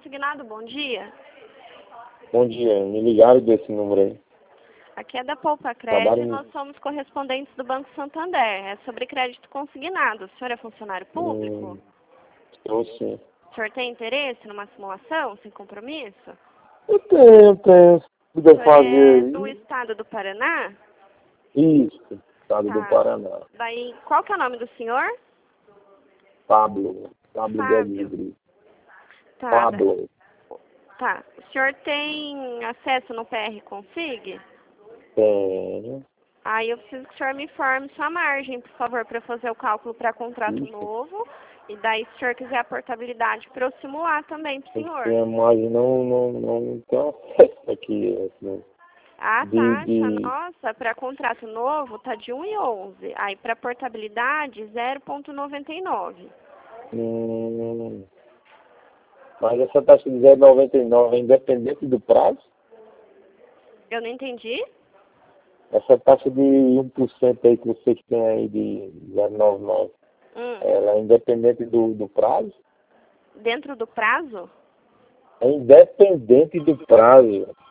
Consignado, bom dia. Bom dia, me ligaram desse número aí. Aqui é da Poupa Crédito e nós somos correspondentes do Banco Santander. É sobre crédito consignado. O senhor é funcionário público? Eu sim. O senhor tem interesse numa simulação sem compromisso? Eu tenho. Se O puder senhor fazer é aí. do estado do Paraná? Isso, estado do Tá. Paraná. Daí, qual que é o nome do senhor? Pablo Fábio. Delivery. Tá. Pablo. Tá. O senhor tem acesso no PR Config? Tenho. Aí eu preciso que o senhor me informe sua margem, por favor, para eu fazer o cálculo para contrato Isso. novo. E daí, se o senhor quiser a portabilidade, para eu simular também para o senhor. Tem a margem, não tenho acesso aqui. Assim, Ah, de, taxa de, nossa, para contrato novo, tá de 1,11. Aí, para portabilidade, 0,99. mas essa taxa de 0,99 é independente do prazo? Eu não entendi? Essa taxa de 1% aí que vocês têm aí de 0,99, ela é independente do prazo? Dentro do prazo? É independente do prazo.